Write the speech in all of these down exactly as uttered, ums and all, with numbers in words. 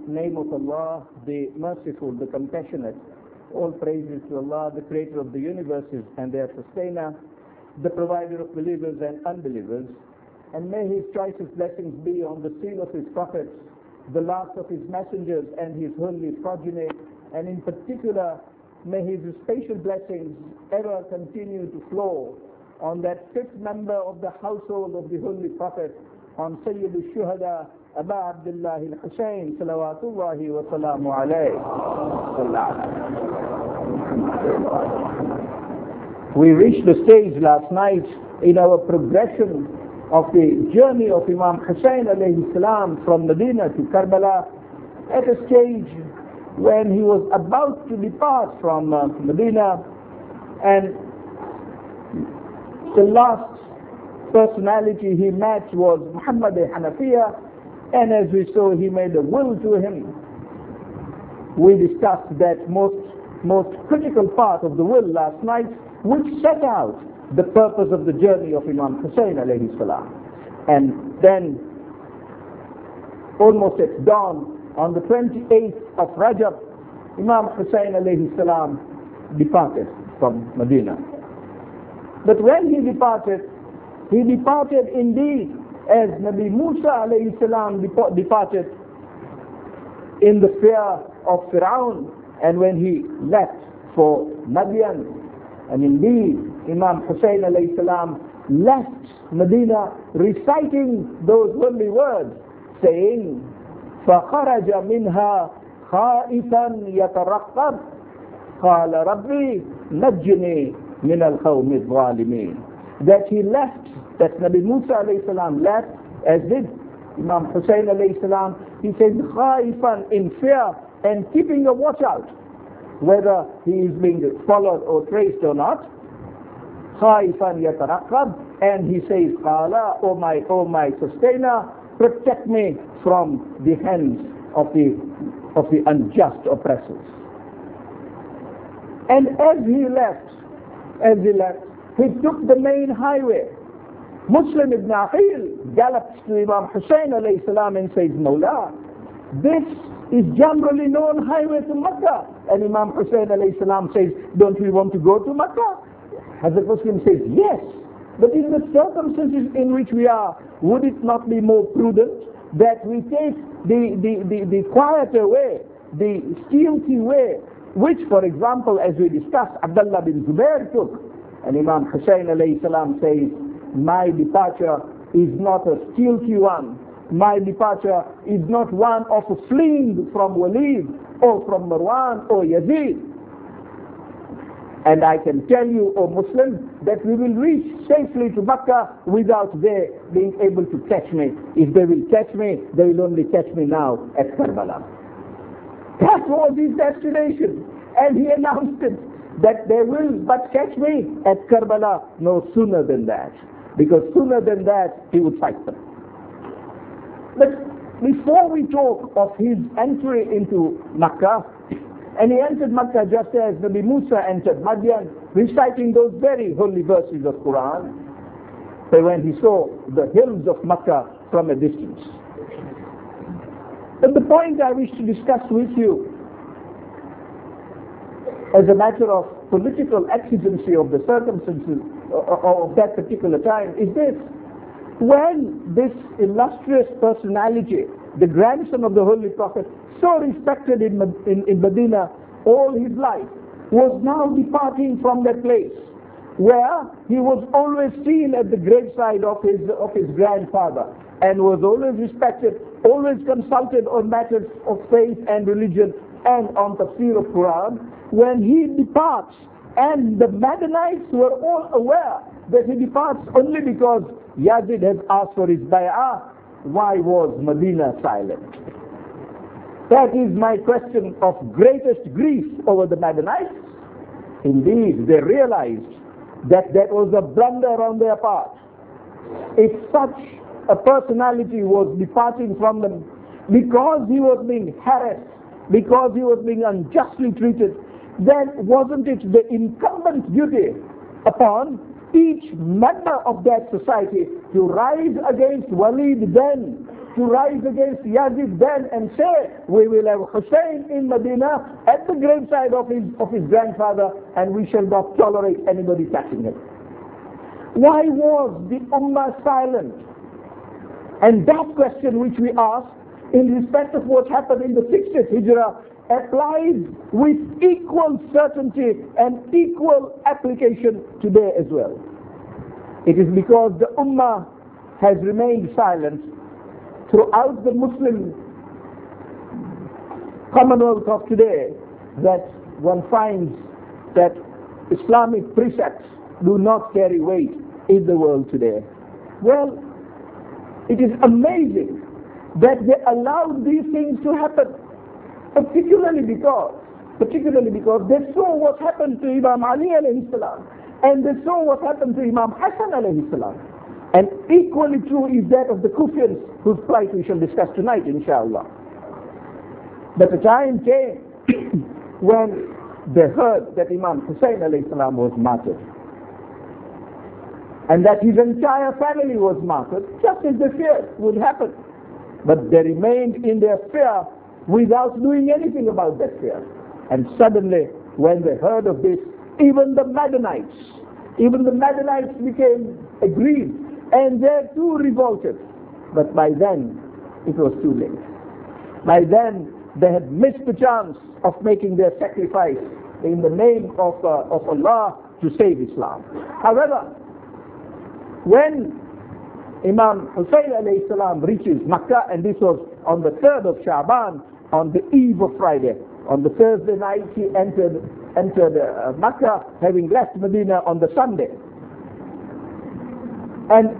name of Allah, the Merciful, the Compassionate. All praises to Allah, the Creator of the universes and their Sustainer, the Provider of believers and unbelievers. And may His choicest blessings be on the seal of His prophets, the last of His messengers and His holy progeny, and in particular, may His special blessings ever continue to flow on that fifth member of the household of the Holy Prophet, on Sayyid al-Shuhada, Aba Abdullah al-Husayn, salawatullahi wa salamu alayhi. We reached the stage last night in our progression of the journey of Imam Hussain alayhi salam from Medina to Karbala, at a stage when he was about to depart from uh, Medina, and the last personality he met was Muhammad al-Hanafiya, and as we saw, he made a will to him. We discussed that most, most critical part of the will last night, which set out the purpose of the journey of Imam Hussain alayhi salam. And then, almost at dawn, on the twenty-eighth of Rajab, Imam Hussain alayhi salam departed from Medina. But when he departed, he departed indeed as Nabi Musa alayhi salam departed in the fear of Fir'aun, and when he left for Madian. And indeed, Imam Hussain alayhi salam left Medina reciting those holy words, saying, فَخَرَجَ مِنْهَا خَائِفًا يَتَرَقَّبْ قَالَ رَبِّي نَجِّنِي مِنَ الْقَوْمِ الظَّالِمِينَ. That he left, that Nabi Musa alayhi salam left, as did Imam Hussain alayhi salam. He said, خَائِفًا, in fear and keeping a watch out, whether he is being followed or traced or not. خَائِفًا يَتَرَقَّبْ, and he says, قَالَ, O my, O my sustainer, protect me from the hands of the of the unjust oppressors. And as he left, as he left, he took the main highway. Muslim ibn Aqil galloped to Imam Hussain alayhi salam and says, Mawla, this is generally known highway to Makkah. And Imam Hussain alayhi salam says, don't we want to go to Makkah? Hazrat Muslim says, yes. But in the circumstances in which we are, would it not be more prudent that we take the, the, the, the quieter way, the stealthy way, which, for example, as we discussed, Abdullah bin Zubair took? And Imam Hussain alayhi salam says, my departure is not a stealthy one. My departure is not one of a fleeing from Walid or from Marwan or Yazid. And I can tell you, O Muslim, that we will reach safely to Makkah without they being able to catch me. If they will catch me, they will only catch me now at Karbala. That was his destination. And he announced it, that they will but catch me at Karbala no sooner than that. Because sooner than that, he would fight them. But before we talk of his entry into Makkah, and he entered Makkah just as Nabi Musa entered Madian, reciting those very holy verses of Quran, so when he saw the hills of Makkah from a distance. But the point I wish to discuss with you, as a matter of political exigency of the circumstances of that particular time, is this: when this illustrious personality, the grandson of the Holy Prophet, so respected in, in, in Medina all his life, was now departing from that place where he was always seen at the graveside of his, of his grandfather, and was always respected, always consulted on matters of faith and religion and on tafsir of Quran. When he departs, and the Madanites were all aware that he departs only because Yazid has asked for his bay'ah, why was Medina silent? That is my question of greatest grief over the Madanites. Indeed, they realized that that was a blunder on their part. If such a personality was departing from them because he was being harassed, because he was being unjustly treated, then wasn't it the incumbent duty upon each member of that society to rise against Walid then to rise against Yazid then and say, we will have Hussein in Medina at the graveside of his, of his grandfather, and we shall not tolerate anybody touching him. Why was the Ummah silent? And that question which we ask in respect of what happened in the sixtieth Hijrah applies with equal certainty and equal application today as well. It is because the Ummah has remained silent throughout the Muslim commonwealth of today that one finds that Islamic precepts do not carry weight in the world today. Well, it is amazing that they allowed these things to happen, particularly because, particularly because they saw what happened to Imam Ali alayhi salam, and they saw what happened to Imam Hassan alayhi salam. And equally true is that of the Kufians, whose plight we shall discuss tonight, inshallah. But the time came when they heard that Imam Hussein alayhi salam was martyred, and that his entire family was martyred, just as they feared would happen. But they remained in their fear without doing anything about that fear. And suddenly, when they heard of this, even the Madanites, even the Madanites became aggrieved, and they too revolted. But by then, it was too late. By then, they had missed the chance of making their sacrifice in the name of, uh, of Allah to save Islam. However, when Imam Hussein alayhi salam reaches Makkah, and this was on the third of Sha'ban, on the eve of Friday, on the Thursday night he entered entered uh, Makkah, having left Medina on the Sunday. And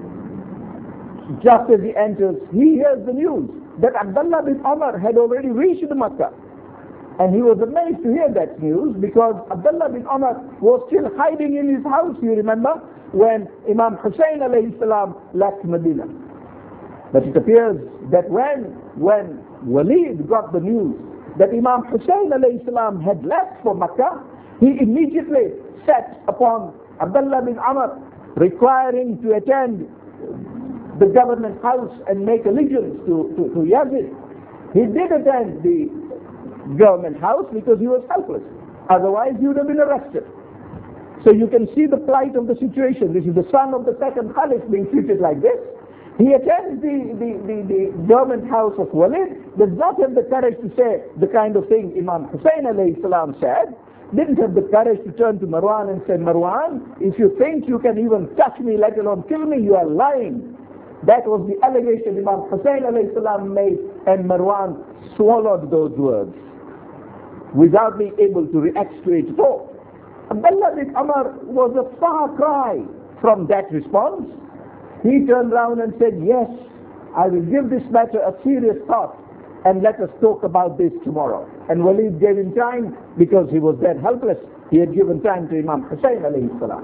just as he enters, he hears the news that Abdullah bin Umar had already reached Makkah. And he was amazed to hear that news, because Abdullah bin Umar was still hiding in his house, you remember, when Imam Hussein alayhi salam left Medina. But it appears that when, when Walid got the news that Imam Hussein alayhi salam had left for Makkah, he immediately set upon Abdullah bin Umar, requiring to attend the government house and make allegiance to, to, to Yazid. He did attend the government house because he was helpless. Otherwise he would have been arrested. So you can see the plight of the situation. This is the son of the second Khalif being treated like this. He attends the, the, the, the government house of Walid, does not have the courage to say the kind of thing Imam Hussein alayhi salam said, didn't have the courage to turn to Marwan and say, Marwan, if you think you can even touch me, let alone kill me, you are lying. That was the allegation Imam Hussein alayhi salam made, and Marwan swallowed those words without being able to react to it at all. Abdullah bin Umar was a far cry from that response. He turned around and said, yes, I will give this matter a serious thought, and let us talk about this tomorrow. And Walid gave him time, because he was then helpless. He had given time to Imam Hussein alayhi salam.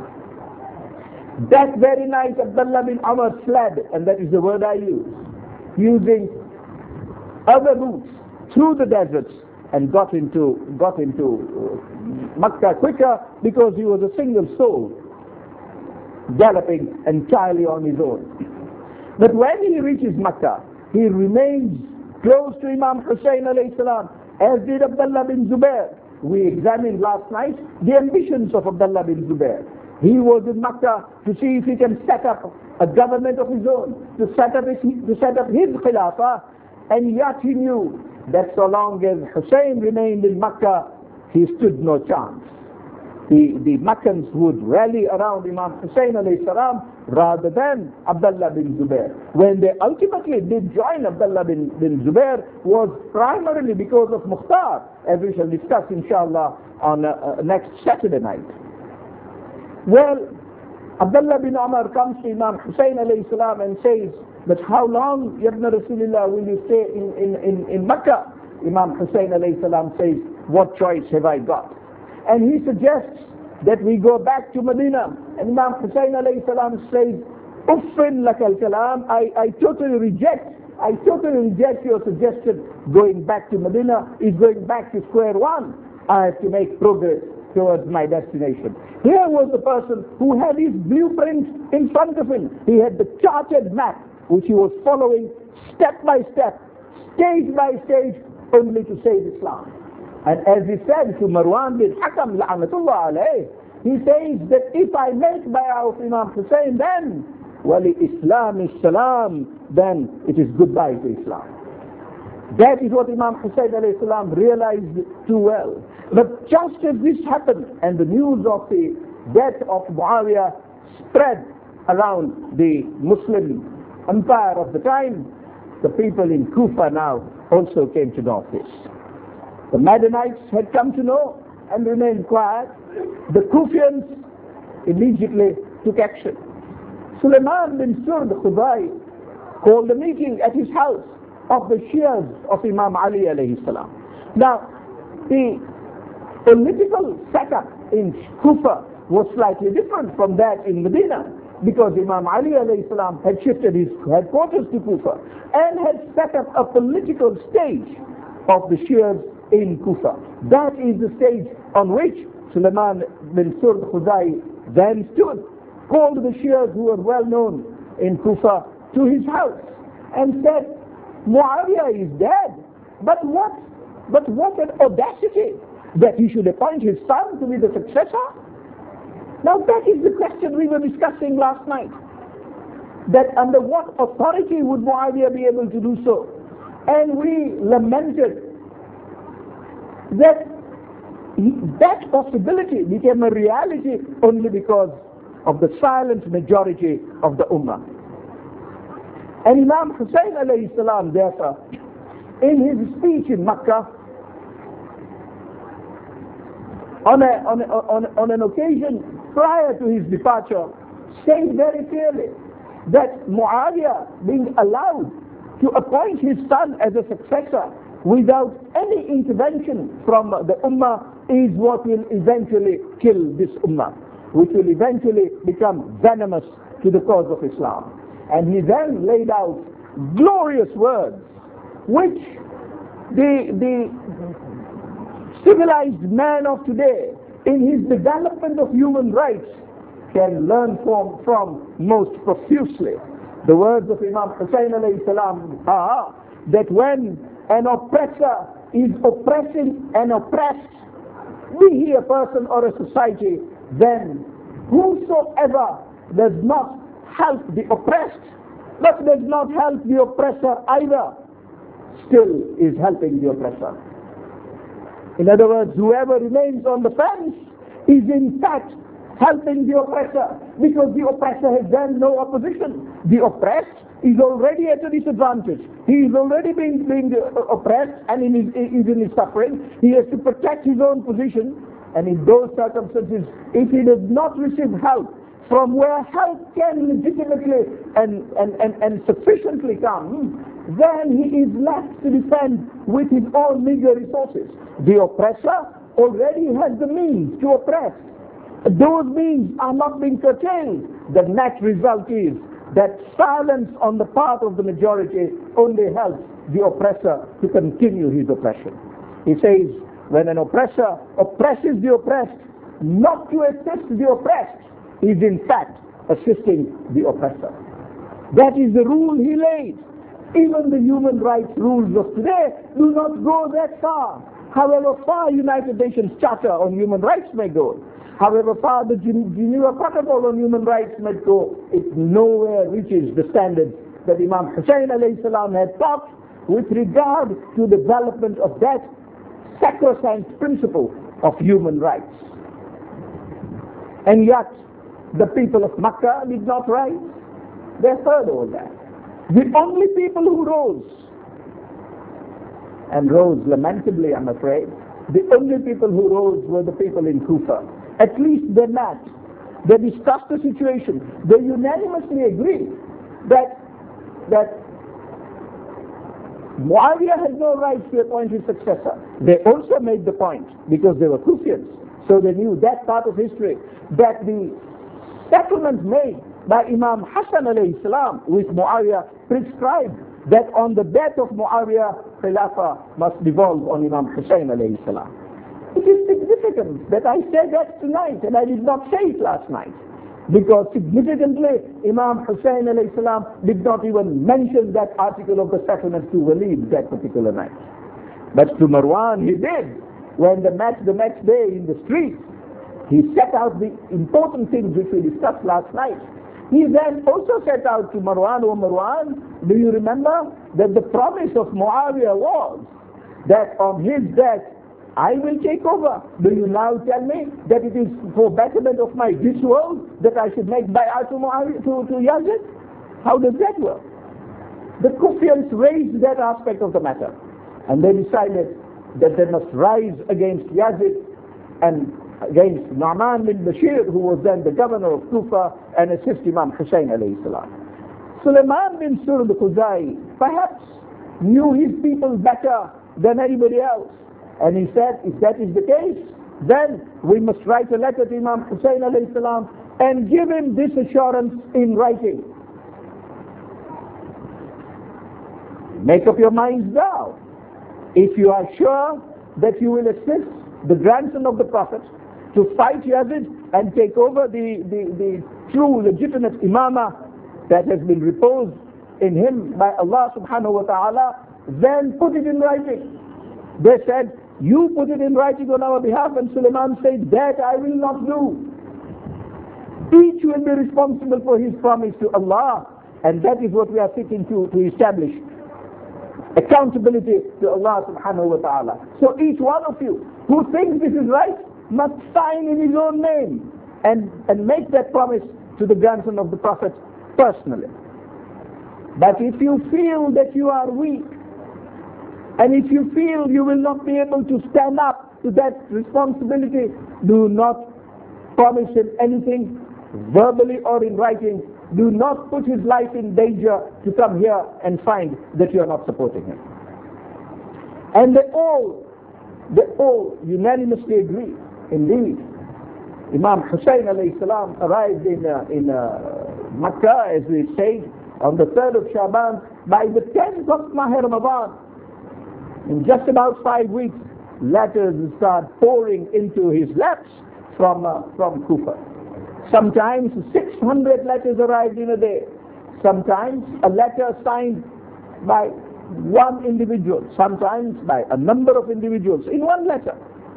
That very night Abdullah bin Umar fled, and that is the word I use, using other routes through the deserts, and got into got into uh, Makkah quicker, because he was a single soul galloping entirely on his own. But when he reaches Makkah, he remains close to Imam Hussein alayhi salam, as did Abdullah bin Zubair. We examined last night the ambitions of Abdullah bin Zubair. He was in Makkah to see if he can set up a government of his own, to set up his, to set up his khilafah, and yet he knew that so long as Hussein remained in Makkah, he stood no chance. The, the Meccans would rally around Imam Hussein alayhi salam rather than Abdullah bin Zubair. When they ultimately did join Abdullah bin, bin Zubair, was primarily because of Mukhtar, as we shall discuss inshallah on uh, uh, next Saturday night. Well, Abdullah bin Umar comes to Imam Hussein alayhi salam and says, but how long, Ibn Rasulullah, will you stay in, in, in, in Makkah? Imam Hussein alayhi salam says, what choice have I got? And he suggests that we go back to Medina. And Imam Hussein alayhi salam says, Uffin lakal kalam, I, I totally reject, I totally reject your suggestion. Going back to Medina is going back to square one. I have to make progress towards my destination. Here was the person who had his blueprint in front of him. He had the charted map which he was following step by step, stage by stage, only to save Islam. And as he said to Marwan bin Hakam, la'anatullah alayh, he says that if I make bay'ah of Imam Hussein, then wali Islam is salam, then it is goodbye to Islam. That is what Imam Hussein alayhi salam realized too well. But just as this happened, and the news of the death of Muawiyah spread around the Muslim empire of the time, the people in Kufa now also came to know this. The Madanites had come to know and remained quiet. The Kufians immediately took action. Sulaiman bin Surd Khuzai called a meeting at his house of the Shias of Imam Ali alayhi salam. Now, the political setup in Kufa was slightly different from that in Medina, because Imam Ali alayhi salam had shifted his headquarters to Kufa and had set up a political stage of the Shias in Kufa. That is the stage on which Sulaiman bin Surd Khuzai then stood, called the Shias who were well known in Kufa to his house and said, Muawiyah is dead, but what, but what an audacity that he should appoint his son to be the successor. Now that is the question we were discussing last night. That under what authority would Muawiyah be able to do so? And we lamented that that possibility became a reality only because of the silent majority of the Ummah. And Imam Hussein alayhi salam, therefore, in his speech in Makkah, on, a, on, a, on, on an occasion prior to his departure, said very clearly that Muawiyah being allowed to appoint his son as a successor without any intervention from the Ummah is what will eventually kill this Ummah, which will eventually become venomous to the cause of Islam. And he then laid out glorious words which the, the civilized man of today, in his development of human rights, can learn from, from most profusely. The words of Imam Hussein alayhi salam are that when an oppressor is oppressing an oppressed, be he a person or a society, then whosoever does not help the oppressed, but does not help the oppressor either, still is helping the oppressor. In other words, whoever remains on the fence is in fact helping the oppressor, because the oppressor has then no opposition. The oppressed is already at a disadvantage. He is already being, being oppressed and in his, is in his suffering. He has to protect his own position, and in those circumstances, if he does not receive help from where help can legitimately and, and, and, and sufficiently come, then he is left to defend with his own meager resources. The oppressor already has the means to oppress. Those means are not being curtailed. The net result is that silence on the part of the majority only helps the oppressor to continue his oppression. He says, when an oppressor oppresses the oppressed, not to assist the oppressed, is in fact assisting the oppressor. That is the rule he laid. Even the human rights rules of today do not go that far. However far United Nations Charter on Human Rights may go, however far the Geneva Protocol on Human Rights may go, it nowhere reaches the standards that Imam Hussein alayhi salam had taught with regard to the development of that sacrosanct principle of human rights. And yet, the people of Makkah did not rise. They heard all that. The only people who rose, and rose lamentably, I'm afraid, the only people who rose were the people in Kufa. At least they met. They discussed the situation. They unanimously agreed that, that Muawiyah had no right to appoint his successor. They also made the point, because they were Kufians, so they knew that part of history, that the settlement made by Imam Hassan alayhi salam with Muawiyah prescribed that on the death of Muawiyah, Khilafah must devolve on Imam Hussein alayhi salam. It is significant that I said that tonight, and I did not say it last night, Because significantly, Imam Hussein alayhi salam did not even mention that article of the settlement to Walid that particular night. But to Marwan he did. When the match the next day in the street, he set out the important things which we discussed last night. He then also set out to Marwan, oh Marwan, do you remember that the promise of Muawiyah was that on his death, I will take over. Do you now tell me that it is for betterment of my this world that I should make bay'ah to, to, to Yazid? How does that work? The Kufians raised that aspect of the matter, and they decided that they must rise against Yazid and against Nu'man bin Bashir, who was then the governor of Kufa, and assist Imam Hussein alayhi salam. Sulaiman bin Surd Khuzai perhaps knew his people better than anybody else. And he said, if that is the case, then we must write a letter to Imam Hussein alayhi salam and give him this assurance in writing. Make up your minds now. If you are sure that you will assist the grandson of the Prophet to fight Yazid and take over the, the, the true legitimate imamah that has been reposed in him by Allah subhanahu wa ta'ala, then put it in writing. They said, you put it in writing on our behalf, and Sulaiman said, that I will not do. Each will be responsible for his promise to Allah, and that is what we are seeking to, to establish. Accountability to Allah subhanahu wa ta'ala. So each one of you who thinks this is right must sign in his own name and, and make that promise to the grandson of the Prophet personally. But if you feel that you are weak, and if you feel you will not be able to stand up to that responsibility, do not promise him anything, verbally or in writing. Do not put his life in danger to come here and find that you are not supporting him. And they all, they all unanimously agree. Indeed, Imam Hussein alayhi salam arrived in, uh, in uh, Makkah, as we say, on the third of Shaban. By the tenth of Mahr Ramadan, in just about five weeks, letters start pouring into his laps from, uh, from Kufa. Sometimes six hundred letters arrived in a day. Sometimes a letter signed by one individual. Sometimes by a number of individuals in one letter.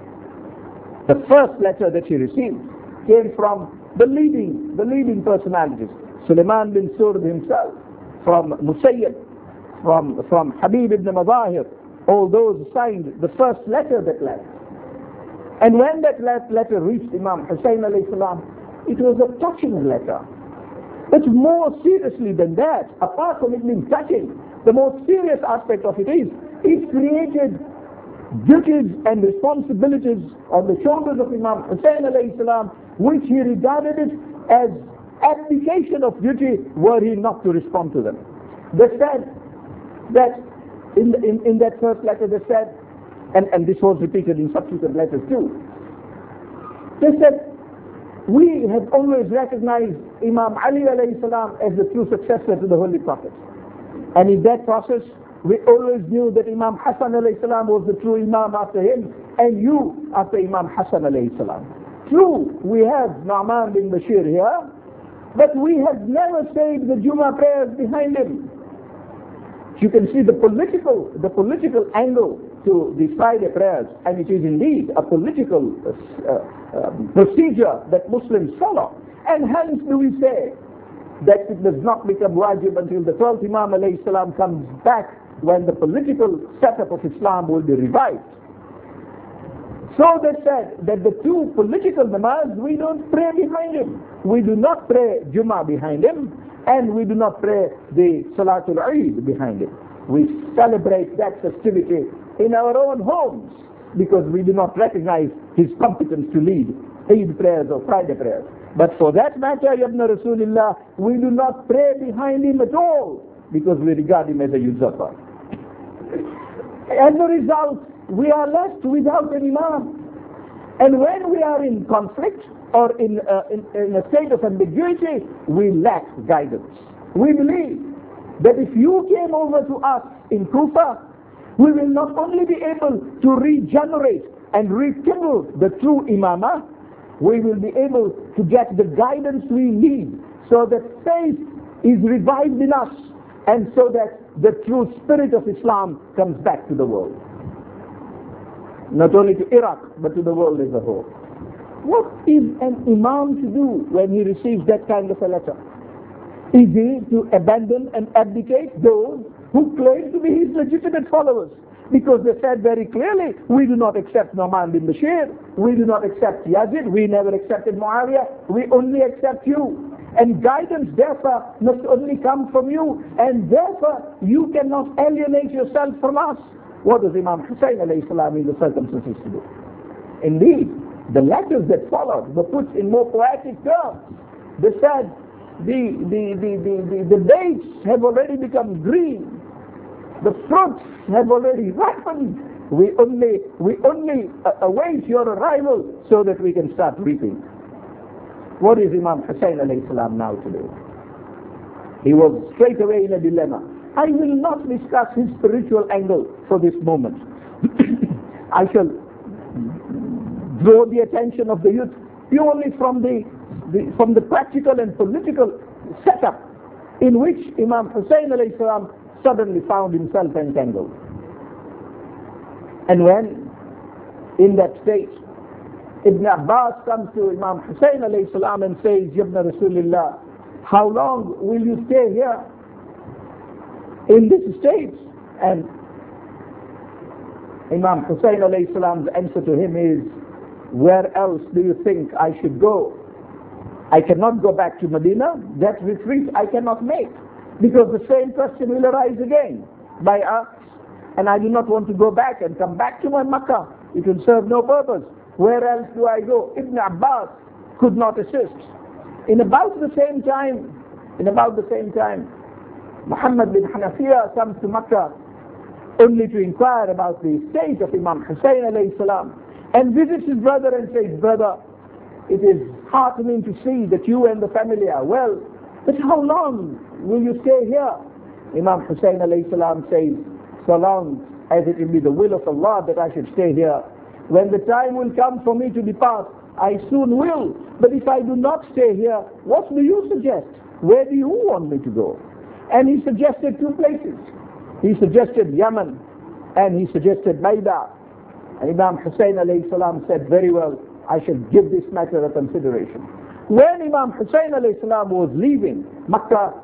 The first letter that he received came from the leading, the leading personalities. Sulaiman bin Surd himself, from Musayyib, from, from Habib ibn Madahir. All those signed the first letter that left. And when that letter reached Imam Hussein alayhi salam, it was a touching letter. But more seriously than that, apart from it being touching, the most serious aspect of it is, it created duties and responsibilities on the shoulders of Imam Hussein alayhi salam, which he regarded it as abdication of duty were he not to respond to them. They said that in, the, in, in that first letter they said, and, and this was repeated in subsequent letters too, they said, we have always recognized Imam Ali alayhi salam as the true successor to the Holy Prophet. And in that process, we always knew that Imam Hassan alayhi salam was the true Imam after him, and you after Imam Hassan alayhi salam. True, we have Nu'man bin Bashir here, but we have never said the Jummah prayers behind him. You can see the political, the political angle to the Friday prayers, and it is indeed a political uh, uh, procedure that Muslims follow. And hence do we say that it does not become wajib until the twelfth Imam alayhi salam comes back, when the political setup of Islam will be revived. So they said that the two political namaz, we don't pray behind him. We do not pray Jummah behind him, and we do not pray the Salatul Eid behind him. We celebrate that festivity in our own homes, because we do not recognize his competence to lead Eid prayers or Friday prayers. But for that matter, Ibn Rasulullah, we do not pray behind him at all, because we regard him as a usurper. As a result, we are left without an imam. And when we are in conflict or in, uh, in, in a state of ambiguity, we lack guidance. We believe that if you came over to us in Kufa, we will not only be able to regenerate and rekindle the true imamah, we will be able to get the guidance we need so that faith is revived in us and so that the true spirit of Islam comes back to the world. Not only to Iraq, but to the world as a whole. What is an imam to do when he receives that kind of a letter? Is he to abandon and abdicate those who claim to be his legitimate followers? Because they said very clearly, we do not accept Nu'man bin Bashir, we do not accept Yazid, we never accepted Muawiyah, we only accept you. And guidance therefore must only come from you, and therefore you cannot alienate yourself from us. What does Imam Hussain alayhi salam in the circumstances to do? Indeed, the letters that followed were put in more poetic terms. They said, the, the, the, the, the, the dates have already become green. The fruits have already ripened. We only, we only uh, await your arrival so that we can start reaping. What is Imam Hussain alayhi salam now to do? He was straight away in a dilemma. I will not discuss his spiritual angle for this moment. I shall draw the attention of the youth purely from the, the, from the practical and political setup in which Imam Hussain alayhi salam suddenly found himself entangled. And when in that state Ibn Abbas comes to Imam Hussain alayhi salam and says, Yabna Rasulullah, how long will you stay here in this state? And Imam Hussain alayhi salam's answer to him is, where else do you think I should go? I cannot go back to Medina. That retreat I cannot make, because the same question will arise again by us, and I do not want to go back and come back to my Makkah. It will serve no purpose. Where else do I go? Ibn Abbas could not assist. In about the same time, in about the same time, Muhammad bin Hanafiya comes to Makkah only to inquire about the state of Imam Hussain alayhi salam, and visits his brother and says, brother, it is heartening to see that you and the family are well, but how long will you stay here? Imam Hussain alayhi salam says, so long as it will be the will of Allah that I should stay here. When the time will come for me to depart, I soon will. But if I do not stay here, what do you suggest? Where do you want me to go? And he suggested two places. He suggested Yemen, and he suggested Maida. And Imam Hussain alayhi salam said, very well, I shall give this matter a consideration. When Imam Hussain alayhi salam was leaving Makkah,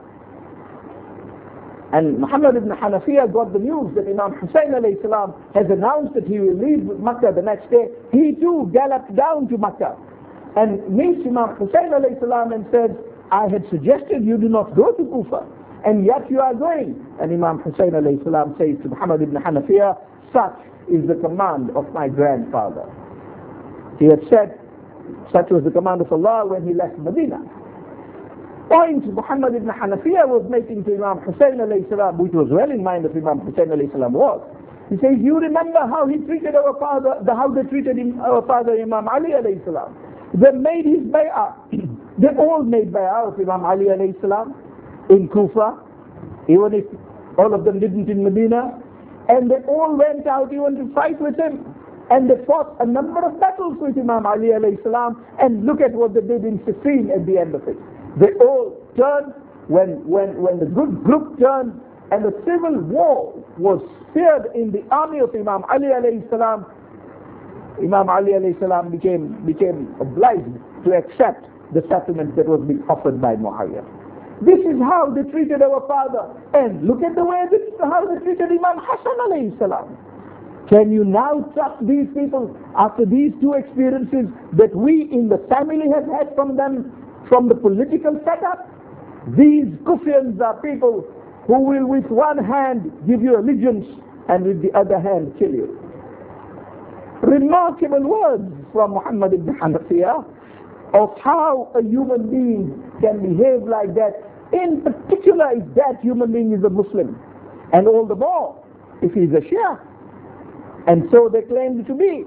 and Muhammad ibn Hanafiya got the news that Imam Hussain alayhi salam has announced that he will leave Makkah the next day, he too galloped down to Makkah and meets Imam Hussain alayhi salam and says, I had suggested you do not go to Kufa, and yet you are going. And Imam Hussain alayhi salam says to Muhammad ibn Hanafiya, such is the command of my grandfather. He had said, such was the command of Allah when he left Medina. Point Muhammad ibn Hanafiya was making to Imam Hussain alayhi salam, which was well in mind of Imam Hussain alayhi salam, was, he says, you remember how he treated our father, the, how they treated him, our father Imam Ali alayhi salam. They made his bay'ah. They all made bay'ah of Imam Ali alayhi salam in Kufa, even if all of them didn't in Medina, and they all went out even to fight with him. And they fought a number of battles with Imam Ali alayhi salam, and look at what they did in Siffin at the end of it. They all turned, when, when, when the good group turned, and the civil war was feared in the army of Imam Ali alayhi salam, Imam Ali alayhi salam became, became obliged to accept the settlement that was being offered by Muawiyah. This is how they treated our father. And look at the way this, how they treated Imam Hassan alayhi salam. Can you now trust these people after these two experiences that we in the family have had from them, from the political setup? These Kufians are people who will with one hand give you allegiance and with the other hand kill you. Remarkable words from Muhammad ibn Hanafiya of how a human being can behave like that, in particular if that human being is a Muslim, and all the more if he is a Shia. And so they claimed to be.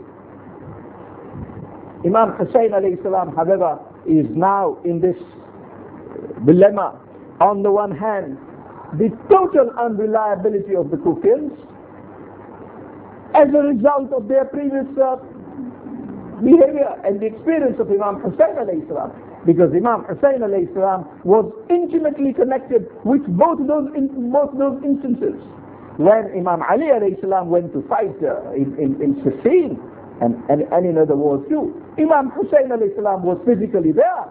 Imam Hussain alayhi salam, however, is now in this dilemma. On the one hand, the total unreliability of the Kufians as a result of their previous uh, behavior and the experience of Imam Hussain alayhi salam, because Imam Hussain alayhi salam was intimately connected with both those in, both those instances. When Imam Ali alayhi salam went to fight uh, in, in, in Siffin and, and, and in other wars too, Imam Hussain alayhi salam was physically there.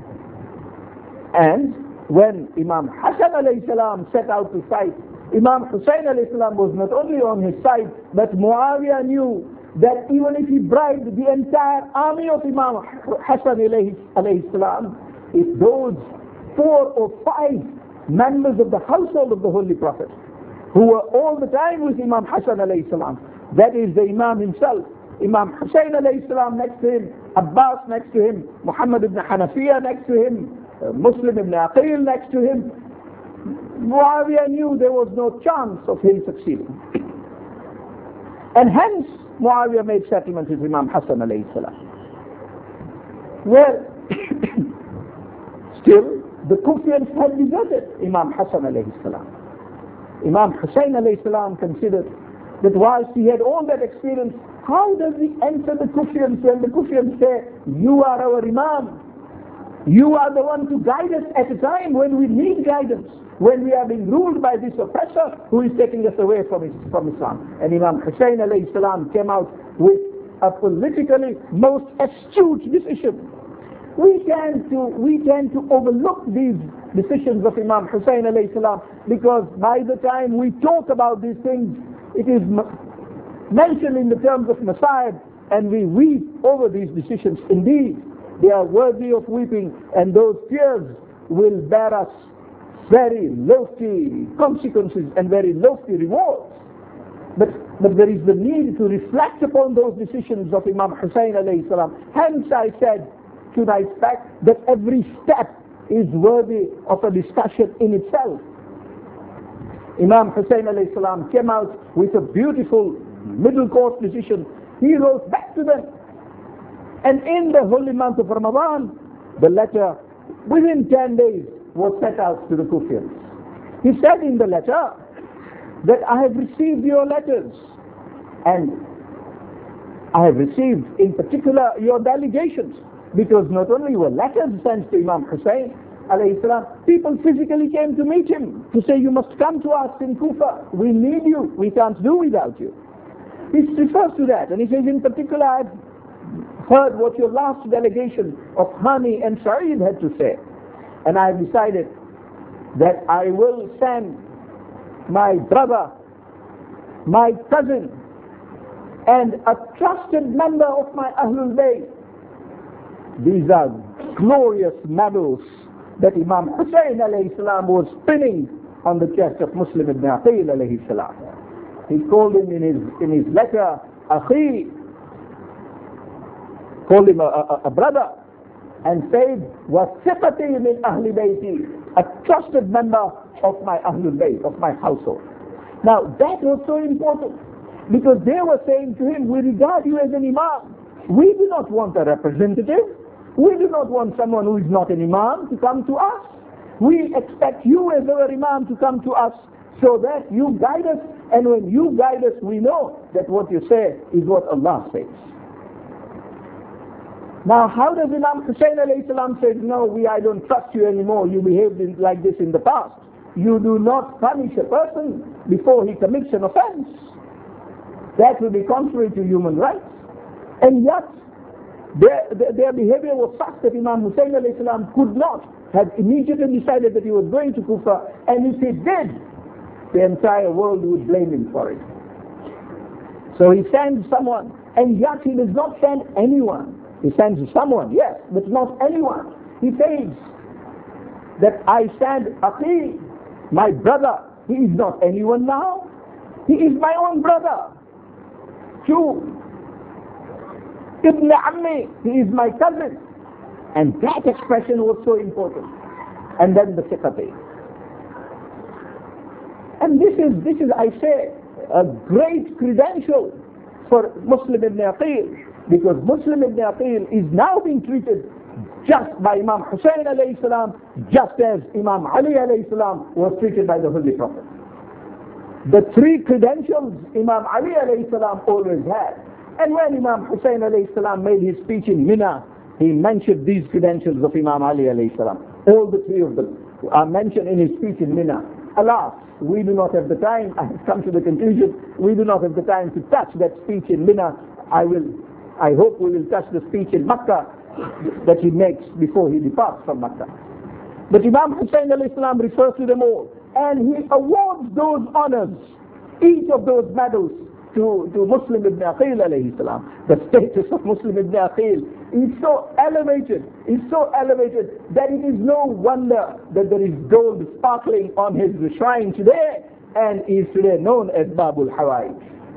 And when Imam Hassan alayhi salam set out to fight, Imam Hussain alayhi salam was not only on his side, but Muawiyah knew that even if he bribed the entire army of Imam Hassan alayhi, alayhi salam, if those four or five members of the household of the Holy Prophet, who were all the time with Imam Hassan alayhi salam, that is the Imam himself, Imam Hussain alayhi salam next to him, Abbas next to him, Muhammad ibn Hanafiya next to him, uh, Muslim ibn Aqil next to him, Muawiyah knew there was no chance of him succeeding. And hence, Muawiyah made settlement with Imam Hassan alayhi salam. Well, still, the Kufians had deserted Imam Hassan alayhi salam. Imam Hussain alayhi salam considered that whilst he had all that experience, how does he enter the Kufians when the Kufians say, you are our Imam, you are the one to guide us at a time when we need guidance, when we are being ruled by this oppressor who is taking us away from, his, from Islam. And Imam Hussain alayhi salam came out with a politically most astute decision. We tend to, we tend to overlook these decisions of Imam Hussain alayhi salam, because by the time we talk about these things, it is mentioned in the terms of Masa'ib, and we weep over these decisions. Indeed, they are worthy of weeping, and those tears will bear us very lofty consequences and very lofty rewards. But, but there is the need to reflect upon those decisions of Imam Hussain alayhi salam. Hence I said tonight's fact that every step is worthy of a discussion in itself. Imam Hussain alayhi salam came out with a beautiful middle course decision. He wrote back to them. And in the holy month of Ramadan, the letter within ten days was sent out to the Kufians. He said in the letter that I have received your letters, and I have received in particular your delegations, because not only were letters sent to Imam Hussain alayhi salam, people physically came to meet him to say, you must come to us in Kufa, we need you, we can't do without you. He refers to that, and he says in particular, I've heard what your last delegation of Hani and Sa'id had to say, and I have decided that I will send my brother, my cousin, and a trusted member of my Ahlul Bayt. These are glorious medals that Imam Hussain alayhi salam was pinning on the chest of Muslim ibn Aqil alayhi salam. He called him in his, in his letter, Akhi, called him a, a, a brother, and said, وَثِقَتِي مِنْ أَهْلِ بَيْتِي, a trusted member of my Ahlul Bayt, of my household. Now that was so important, because they were saying to him, we regard you as an Imam. We do not want a representative. We do not want someone who is not an Imam to come to us. We expect you as our Imam to come to us so that you guide us, and when you guide us, we know that what you say is what Allah says. Now how does Imam Hussain alayhi salam say, no, we, I don't trust you anymore, you behaved in, like this in the past. You do not punish a person before he commits an offense. That will be contrary to human rights. And yet, their, their, their behavior was such that Imam Hussain alayhi salam could not have immediately decided that he was going to Kufa, and if he did, the entire world would blame him for it. So he sends someone, and yet he does not send anyone. He sends someone, yes, but not anyone. He says that I send Aqil, my brother. He is not anyone now. He is my own brother. Two, Ibn Ammi, he is my cousin. And that expression was so important. And then the Siqati. And this is, this is, I say, a great credential for Muslim ibn Aqil, because Muslim ibn Aqil is now being treated just by Imam Hussain alayhi salam, just as Imam Ali alayhi salam was treated by the Holy Prophet. The three credentials Imam Ali alayhi salam always had. And when Imam Hussain alayhi salam made his speech in Mina, he mentioned these credentials of Imam Ali alayhi salam. All the three of them are mentioned in his speech in Mina. Alas, we do not have the time. I have come to the conclusion, we do not have the time to touch that speech in Mina. I will, I hope we will touch the speech in Makkah that he makes before he departs from Makkah. But Imam Hussain alayhi salam refers to them all, and he awards those honors, each of those medals, to, to Muslim ibn Aqil alayhi salam. The status of Muslim ibn Aqil is so elevated, is so elevated that it is no wonder that there is gold sparkling on his shrine today, and is today known as Babul Hawaij.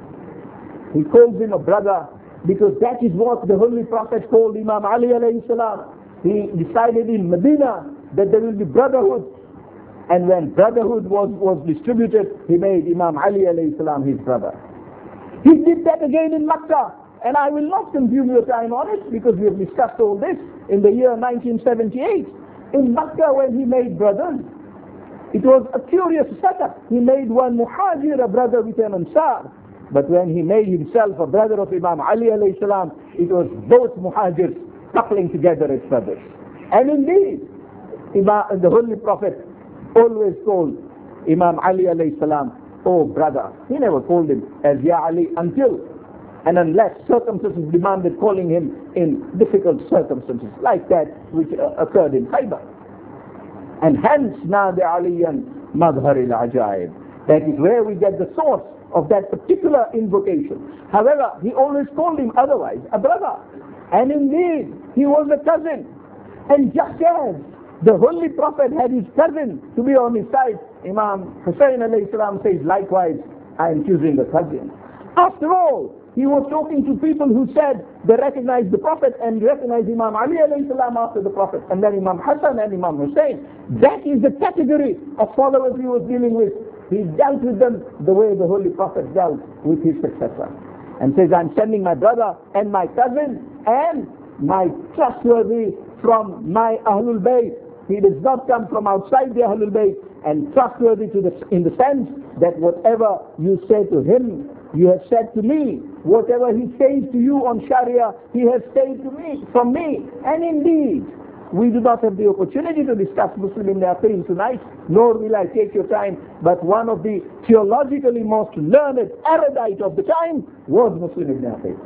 He calls him a brother because that is what the Holy Prophet called Imam Ali alayhi salam. He decided in Medina that there will be brotherhood, and when brotherhood was, was distributed, he made Imam Ali alayhi salam his brother. He did that again in Makkah, and I will not consume your time on it because we have discussed all this in the year nineteen seventy-eight. In Makkah, when he made brothers, it was a curious setup. He made one Muhajir a brother with an Ansar, but when he made himself a brother of Imam Ali alayhi salam, it was both Muhajirs coupling together as brothers. And indeed, Imam, the Holy Prophet always called Imam Ali alayhi salam, oh brother. He never called him as Ya Ali until and unless circumstances demanded calling him in difficult circumstances, like that which uh, occurred in Khaybar. And hence, Nadi Aliyan Madhar al-Ajaib. That is where we get the source of that particular invocation. However, he always called him otherwise, a brother. And indeed, he was a cousin. And just as the Holy Prophet had his cousin to be on his side, Imam Hussain alayhi salam says, likewise, I am choosing a cousin. After all, he was talking to people who said they recognized the Prophet and recognized Imam Ali alayhi salam after the Prophet, and then Imam Hassan and Imam Hussain. That is the category of followers he was dealing with. He dealt with them the way the Holy Prophet dealt with his successor. And says, I'm sending my brother and my cousin and my trustworthy from my Ahlul Bayt. He does not come from outside the Ahlul Bayt, and trustworthy to the, in the sense that whatever you say to him, you have said to me. Whatever he says to you on Sharia, he has said to me, from me. And indeed, we do not have the opportunity to discuss Muslim ibn Aqil tonight, nor will I take your time, but one of the theologically most learned erudite of the time was Muslim ibn Aqil.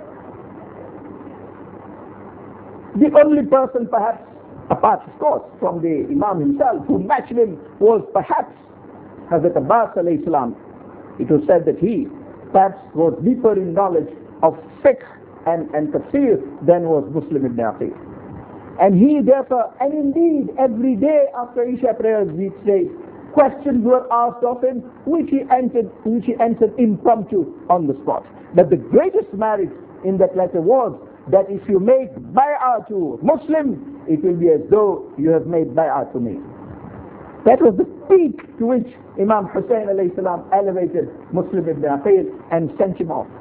The only person perhaps, apart of course from the Imam himself, who matched him was perhaps Hazrat Abbas alayhi salam. It was said that he perhaps was deeper in knowledge of fiqh and, and tafsir than was Muslim ibn Aqil. And he therefore, and indeed every day after Isha prayers each day, questions were asked of him which he answered, which he answered impromptu on the spot. But the greatest merit in that letter was that if you make bay'ah to Muslim, it will be as though you have made bay'ah to me. That was the peak to which Imam Hussain alayhi salam elevated Muslim ibn Aqil and sent him off.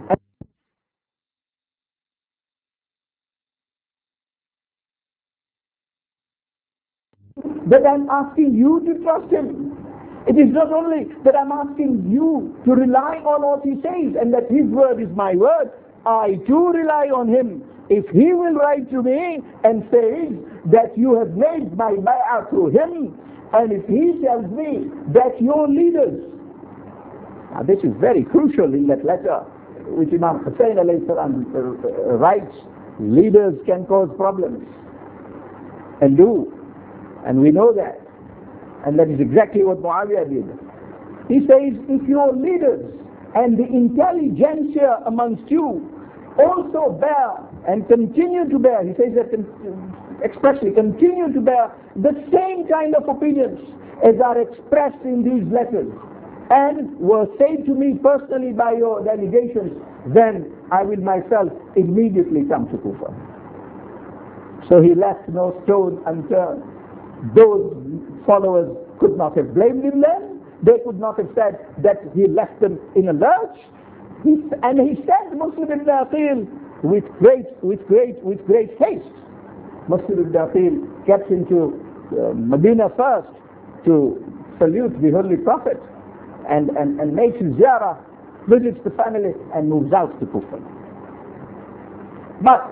That I'm asking you to trust him. It is not only that I'm asking you to rely on what he says and that his word is my word. I too rely on him. If he will write to me and says that you have made my bay'ah through him, and if he tells me that your leaders, now this is very crucial in that letter which Imam Hussain alayhi salam writes, leaders can cause problems, and do, and we know that, and that is exactly what Muawiyah did. He says, if your leaders and the intelligentsia amongst you also bear and continue to bear, he says that expressly, continue to bear the same kind of opinions as are expressed in these letters, and were said to me personally by your delegations, then I will myself immediately come to Kufa. So he left no stone unturned. Those followers could not have blamed him then. They could not have said that he left them in a lurch. He, and he sent Muslim ibn Aqil with great, with great, with great haste. Muslim ibn Aqil gets into uh, Medina first to salute the Holy Prophet and, and, and makes his ziyarah, visits the family and moves out to Kufa. But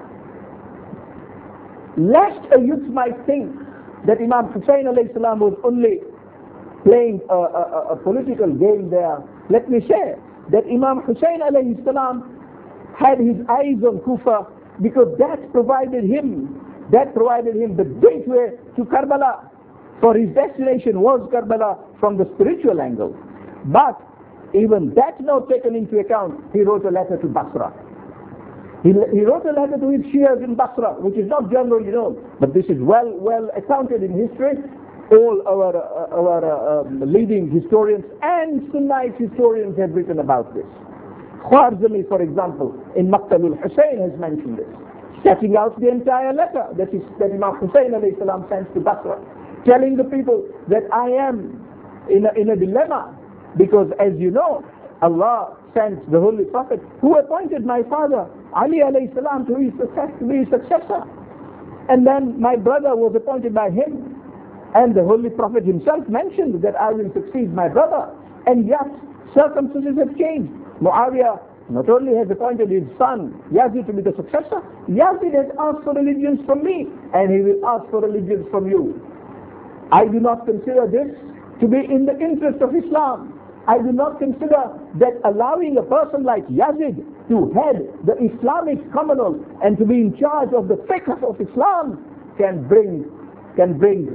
lest a youth might think that Imam Hussain alayhi salam was only playing a, a, a political game there, let me say that Imam Hussain alayhi salam had his eyes on Kufa, because that provided him, that provided him the gateway to Karbala. For his destination was Karbala from the spiritual angle. But even that not taken into account, he wrote a letter to Basra. He, he wrote a letter to his Shias in Basra, which is not generally known, but this is well well accounted in history. All our, uh, our uh, um, leading historians and Sunnite historians have written about this. Khwarizmi, for example, in Maqtalul Hussain has mentioned this, setting out the entire letter that, is, that Imam Hussain alayhi salam sends to Basra, telling the people that I am in a, in a dilemma, because as you know, Allah sent the Holy Prophet, who appointed my father Ali alayhi salam to his success, to be his successor, and then my brother was appointed by him, and the Holy Prophet himself mentioned that I will succeed my brother, and yet circumstances have changed. Muawiyah not only has appointed his son Yazid to be the successor, Yazid has asked for allegiance from me, and he will ask for allegiance from you. I do not consider this to be in the interest of Islam. I do not consider that allowing a person like Yazid to head the Islamic commonwealth and to be in charge of the fiqh of Islam can bring, can bring,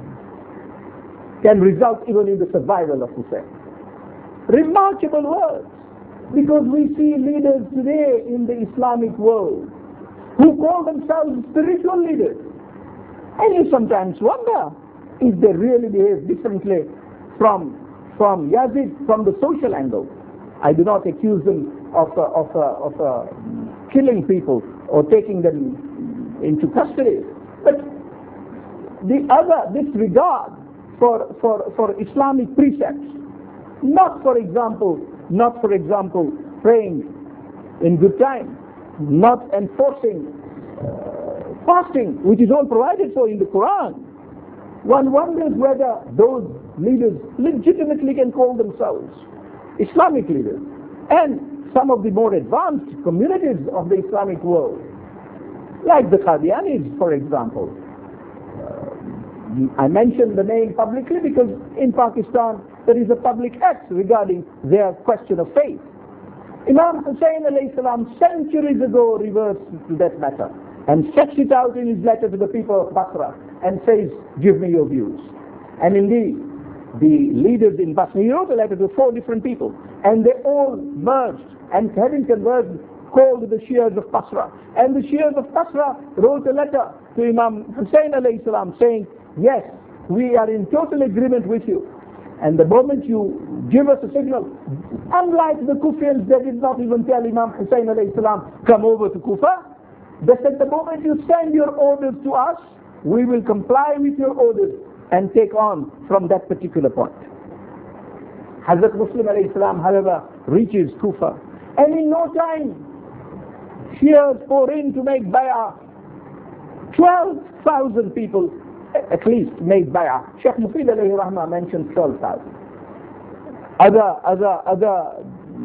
can result even in the survival of Hussein. Remarkable words, because we see leaders today in the Islamic world who call themselves spiritual leaders, and you sometimes wonder if they really behave differently from from Yazid, from the social angle. I do not accuse them of uh, of uh, of uh, killing people or taking them into custody, but the other disregard for for for Islamic precepts, not for example, not for example praying in good time, not enforcing uh, fasting, which is all provided for in the Quran. One wonders whether those leaders legitimately can call themselves Islamic leaders. And some of the more advanced communities of the Islamic world, like the Qadianis, for example. Uh, I mention the name publicly because in Pakistan there is a public act regarding their question of faith. Imam Hussain alayhi salam centuries ago reverts to that matter and sets it out in his letter to the people of Basra and says, give me your views. And indeed, the leaders in Basra, he wrote a letter to four different people, and they all merged, and having converged, called the Shias of Basra. And the Shias of Basra wrote a letter to Imam Hussain alayhi salam saying, yes, we are in total agreement with you. And the moment you give us a signal, unlike the Kufians, they did not even tell Imam Hussain alayhi salam, come over to Kufa. They said, the moment you send your orders to us, we will comply with your orders and take on from that particular point. Hazrat Muslim alayhi salam, however, reaches Kufa, and in no time, Shias pour in to make bay'ah. twelve thousand people at least made bay'ah. Shaykh Mufid alayhi rahmah mentioned twelve thousand. Other, other, other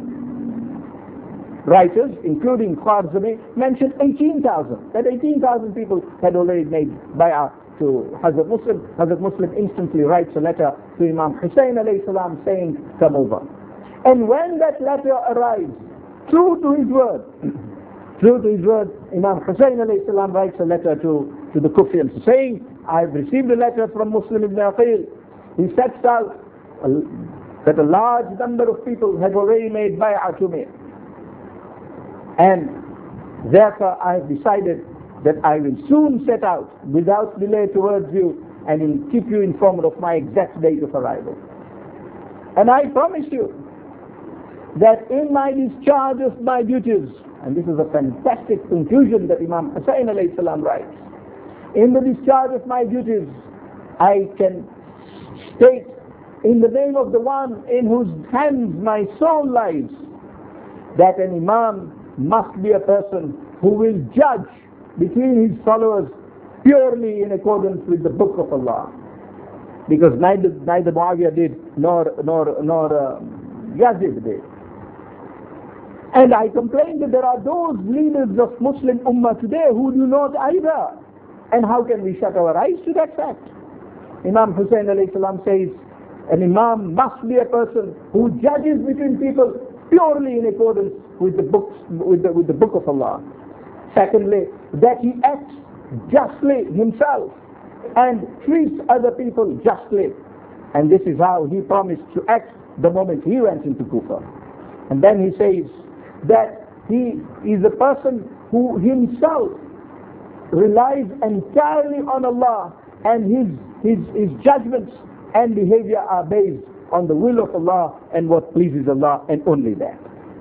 writers, including Khwarizmi, mentioned eighteen thousand. That eighteen thousand people had already made bay'ah to Hazrat Muslim. Hazrat Muslim instantly writes a letter to Imam Hussain alayhi salam saying, come over. And when that letter arrives, true to his word, true to his word, Imam Hussain alayhi salam writes a letter to, to the Kufians saying, I've received a letter from Muslim ibn Aqil. He sets out that a large number of people have already made bay'ah to me. And therefore I have decided that I will soon set out without delay towards you and will keep you informed of my exact date of arrival. And I promise you that in my discharge of my duties, and this is a fantastic conclusion that Imam Hussain alayhi salam writes, in the discharge of my duties, I can state in the name of the one in whose hands my soul lies, that an imam must be a person who will judge between his followers purely in accordance with the book of Allah. Because neither, neither Muawiyah did, nor, nor, nor uh, Yazid did. And I complain that there are those leaders of Muslim Ummah today who do not either. And how can we shut our eyes to that fact? Imam Hussain alayhi salam says, an Imam must be a person who judges between people purely in accordance with the books, with the, with the book of Allah. Secondly, that he acts justly himself and treats other people justly. And this is how he promised to act the moment he went into Kufa. And then he says that he is a person who himself relies entirely on Allah, and his, his, his judgments and behavior are based on the will of Allah and what pleases Allah, and only that.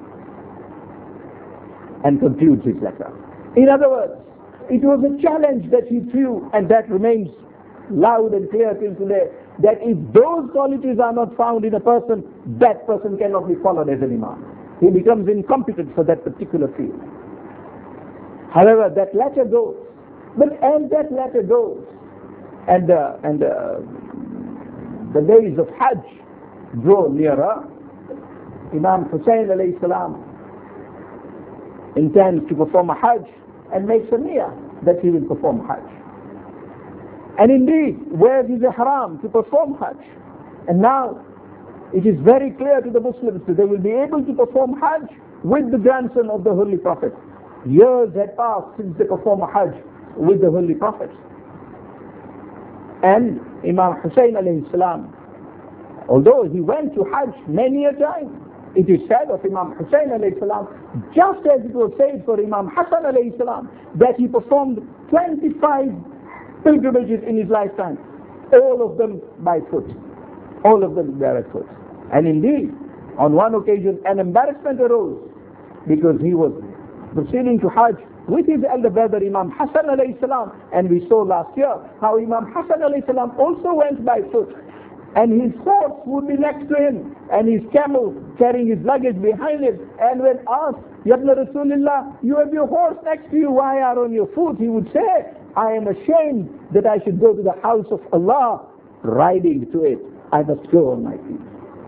And concludes his letter. In other words, it was a challenge that he threw, and that remains loud and clear till today, that if those qualities are not found in a person, that person cannot be followed as an Imam. He becomes incompetent for that particular field. However, that letter goes. But as that letter goes, and, uh, and uh, the days of Hajj draw nearer, Imam Hussain alayhi salam intends to perform a Hajj and makes a niyyah that he will perform Hajj. And indeed, wears his ihram to perform Hajj. And now, it is very clear to the Muslims that they will be able to perform Hajj with the grandson of the Holy Prophet. Years had passed since they performed Hajj with the Holy Prophet. And Imam Hussain alayhi salam, although he went to Hajj many a time, it is said of Imam Hussain alayhi salam, just as it was said for Imam Hassan alayhi salam, that he performed twenty-five pilgrimages in his lifetime, all of them by foot, all of them barefoot. And indeed, on one occasion, an embarrassment arose because he was proceeding to Hajj with his elder brother Imam Hassan alayhi salam, and we saw last year how Imam Hassan alayhi salam also went by foot, and his horse would be next to him, and his camel carrying his luggage behind him. And when asked, Yabna Rasulullah, you have your horse next to you, why are on your foot? He would say, I am ashamed that I should go to the house of Allah riding to it. I must go on my feet.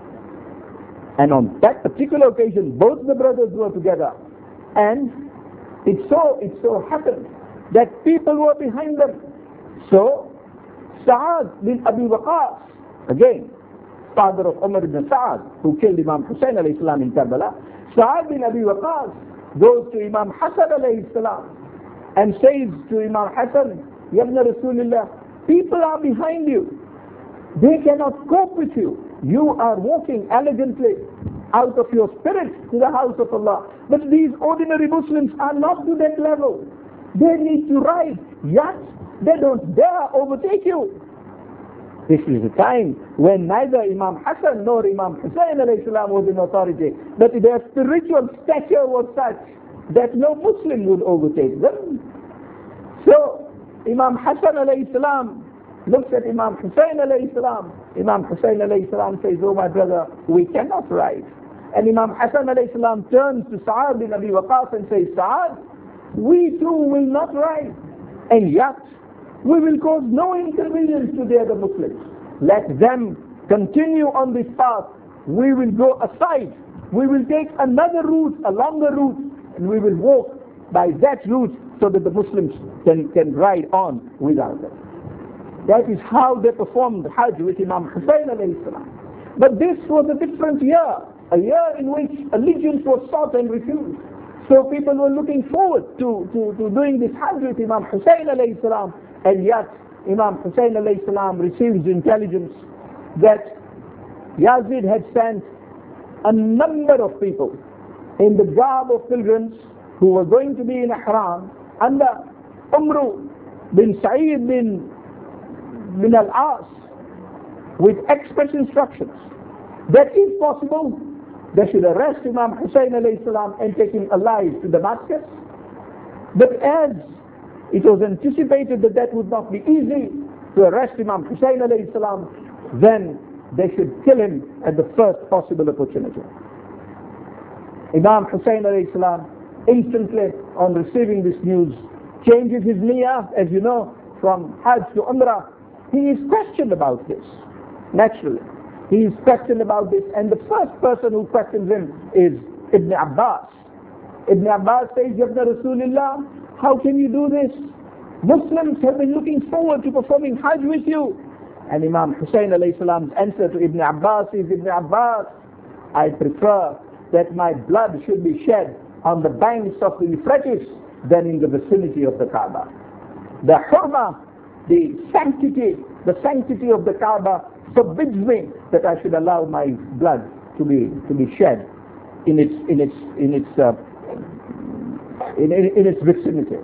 And on that particular occasion, both the brothers were together. And it so, it so happened that people were behind them. So, Sa'ad bin Abi Waqqas, again, father of Umar ibn Sa'ad, who killed Imam Hussain alayhi salam in Karbala, Sa'ad bin Abi Waqqas goes to Imam Hassan alayhi salam and says to Imam Hassan, Yabna Rasulullah, people are behind you. They cannot cope with you. You are walking elegantly out of your spirit to the house of Allah. But these ordinary Muslims are not to that level. They need to ride, yet they don't dare overtake you. This is a time when neither Imam Hassan nor Imam Hussain alayhi salam was in authority, but their spiritual stature was such that no Muslim would overtake them. So Imam Hassan alayhi salam looks at Imam Hussain alayhi salam. Imam Hussain alayhi salam says, oh my brother, we cannot ride. And Imam Hassan alayhi salam turns to Sa'ad bin Abi Waqqas and says, Sa'ad, we too will not ride. And yet, we will cause no inconvenience to the other Muslims. Let them continue on this path. We will go aside. We will take another route, a longer route, and we will walk by that route so that the Muslims can, can ride on without them. That is how they performed Hajj with Imam Hussain alayhi salam. But this was a different year, a year in which allegiance was sought and refused. So people were looking forward to, to, to doing this Hajj with Imam Hussain alayhi salam. And yet, Imam Hussain alayhi salam receives intelligence that Yazid had sent a number of people in the garb of pilgrims who were going to be in Ihram under Umru bin Sa'id bin, bin al-As with express instructions that if possible, they should arrest Imam Hussain alayhi salam and take him alive to Damascus. But as it was anticipated that that would not be easy to arrest Imam Hussain alayhi salam, then they should kill him at the first possible opportunity. Imam Hussain alayhi salam instantly on receiving this news changes his niyyah, as you know, from Hajj to Umrah. He is questioned about this, naturally. He is questioned about this, and the first person who questions him is Ibn Abbas, Ibn Abbas says, Yabna Rasulullah, how can you do this? Muslims have been looking forward to performing Hajj with you. And Imam Hussein alayhi salam's answer to Ibn Abbas is, Ibn Abbas, I prefer that my blood should be shed on the banks of the Euphrates than in the vicinity of the Kaaba. The hurma, the sanctity, the sanctity of the Kaaba forbids me that I should allow my blood to be to be shed in its in its in its uh, in, in, in its vicinity.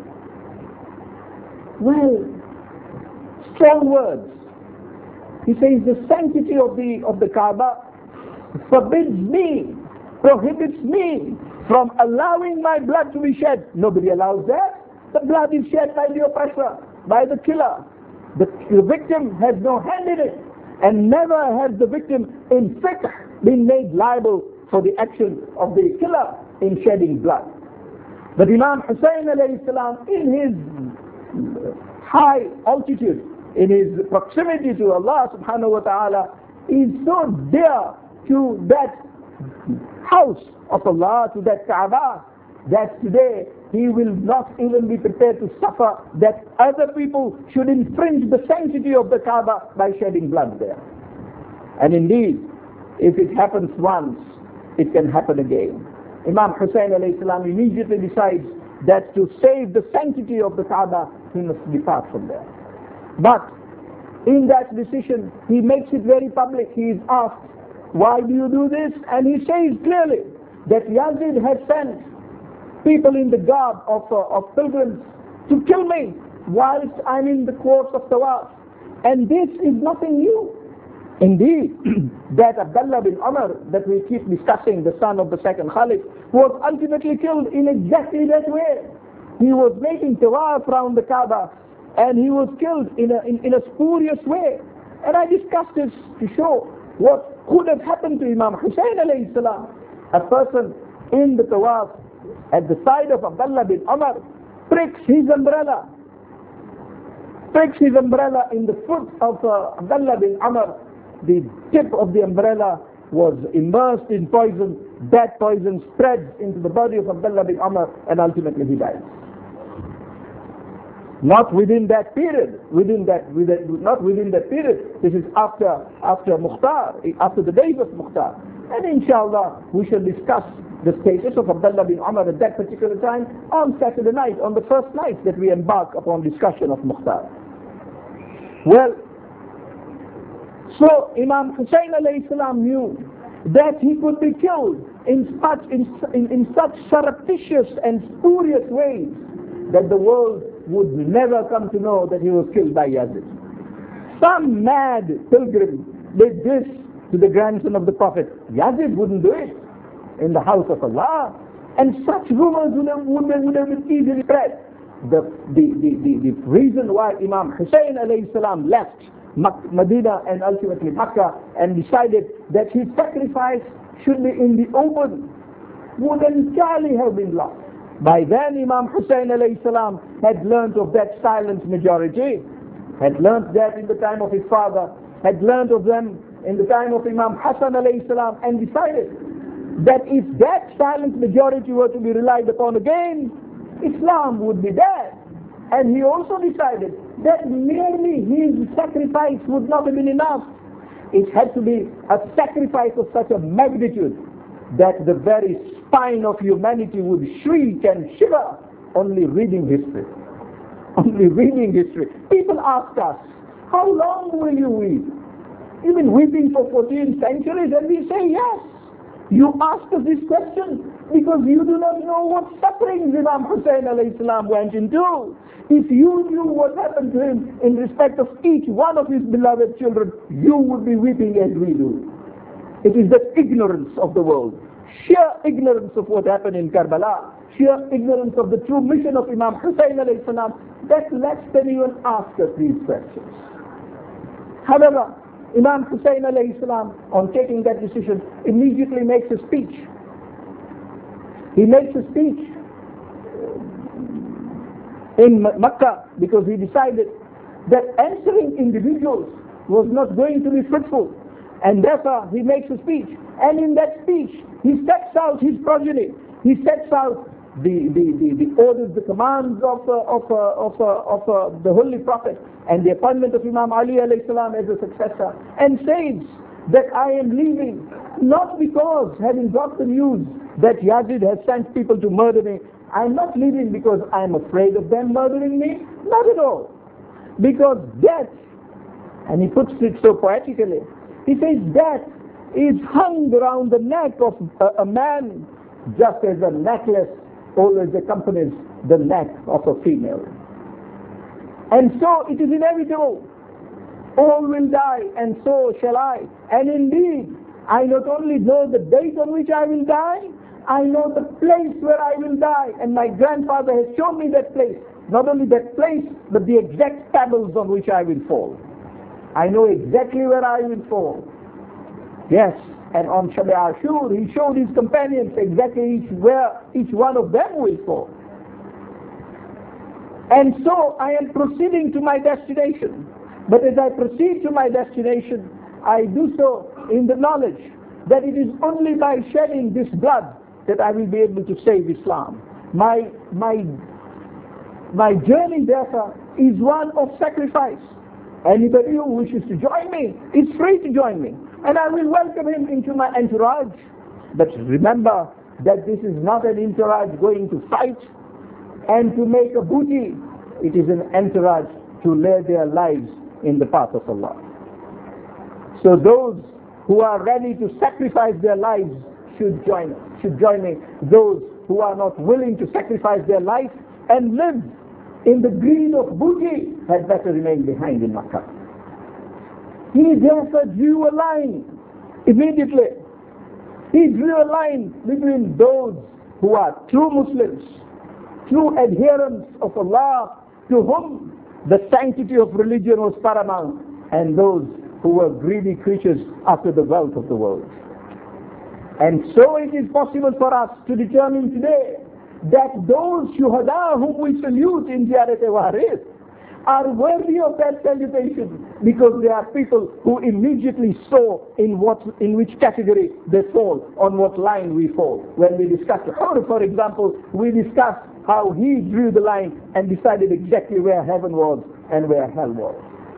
Well, strong words. He says the sanctity of the of the Kaaba forbids me, prohibits me from allowing my blood to be shed. Nobody allows that. The blood is shed by the oppressor, by the killer. The, the victim has no hand in it, and never has the victim in fiqh been made liable for the action of the killer in shedding blood. But Imam Hussein alayhi salam, in his high altitude, in his proximity to Allah subhanahu wa ta'ala, is so dear to that house of Allah, to that Kaaba, that today he will not even be prepared to suffer that other people should infringe the sanctity of the Kaaba by shedding blood there. And indeed, if it happens once, it can happen again. Imam Hussein alayhi salam immediately decides that to save the sanctity of the Kaaba, he must depart from there. But in that decision, he makes it very public. He is asked, why do you do this? And he says clearly that Yazid has sent people in the garb of, uh, of pilgrims to kill me whilst I'm in the course of Tawaf. And this is nothing new. Indeed, that Abdullah bin Umar that we keep discussing, the son of the second Khalif, was ultimately killed in exactly that way. He was making Tawaf around the Kaaba, and he was killed in a, in, in a spurious way. And I discussed this to show what could have happened to Imam Hussein alayhi salam. A person in the Tawaf at the side of Abdullah bin Umar pricks his umbrella, pricks his umbrella in the foot of uh, Abdullah bin Umar. The tip of the umbrella was immersed in poison. That poison spreads into the body of Abdullah bin Umar, and ultimately he dies. Not within that period, within that, within, not within that period. This is after after Mukhtar, after the days of Mukhtar. And inshallah, we shall discuss the status of Abdullah bin Umar at that particular time on Saturday night, on the first night that we embark upon discussion of Mukhtar. Well, so Imam Hussein alayhi salam knew that he could be killed in such, in, in, in such surreptitious and spurious ways that the world would never come to know that he was killed by Yazid. Some mad pilgrim did this to the grandson of the Prophet. Yazid wouldn't do it in the house of Allah. And such rumors would have, would have, would have been easily spread. The, the, the, the, the reason why Imam Hussein alayhi salam left Medina and ultimately Makkah and decided that his sacrifice should be in the open would entirely have been lost. By then Imam Hussein alayhi salam had learnt of that silent majority, had learnt that in the time of his father, had learnt of them in the time of Imam Hassan alayhi salam, and decided that if that silent majority were to be relied upon again, Islam would be dead. And he also decided that merely his sacrifice would not have been enough. It had to be a sacrifice of such a magnitude that the very spine of humanity would shriek and shiver only reading history. Only reading history. People ask us, how long will you weep? You've been weeping for fourteen centuries, and we say yes. You ask us this question because you do not know what sufferings Imam Hussein alayhi salam went into. If you knew what happened to him in respect of each one of his beloved children, you would be weeping as we do. It is the ignorance of the world, sheer ignorance of what happened in Karbala, sheer ignorance of the true mission of Imam Hussein alayhi salam that lets them even ask us these questions. However, Imam Hussein alayhi salam, on taking that decision, immediately makes a speech. He makes a speech in Makkah because he decided that answering individuals was not going to be fruitful, and therefore he makes a speech. And in that speech, he sets out his progeny. He sets out the, the, the, the orders, the commands of, uh, of, uh, of, uh, of uh, the Holy Prophet and the appointment of Imam Ali alayhi salam as a successor, and says that I am leaving not because, having got the news that Yazid has sent people to murder me, I'm not leaving because I'm afraid of them murdering me. Not at all. Because death, and he puts it so poetically, he says death is hung around the neck of a, a man just as a necklace always accompanies the neck of a female. And so it is inevitable. All will die, and so shall I. And indeed, I not only know the date on which I will die, I know the place where I will die. And my grandfather has shown me that place. Not only that place, but the exact pebbles on which I will fall. I know exactly where I will fall. Yes, and on Shab Ashur, he showed his companions exactly each where each one of them will fall. And so I am proceeding to my destination. But as I proceed to my destination, I do so in the knowledge that it is only by shedding this blood that I will be able to save Islam. My, my, my journey, therefore, is one of sacrifice. Anybody who wishes to join me is free to join me, and I will welcome him into my entourage. But remember that this is not an entourage going to fight and to make a booty. It is an entourage to lay their lives in the path of Allah. So those who are ready to sacrifice their lives should join should join me. Those who are not willing to sacrifice their life and live in the greed of booty had better remain behind in Makkah. He therefore drew a line immediately. He drew a line between those who are true Muslims, true adherents of Allah, to whom the sanctity of religion was paramount, and those who were greedy creatures after the wealth of the world. And so it is possible for us to determine today that those shuhada whom we salute in Ziyarat-e-Waris are worthy of that salutation, because they are people who immediately saw in what, in which category they fall, on what line we fall. When we discussed Hur, for example, we discussed how he drew the line and decided exactly where heaven was and where hell was.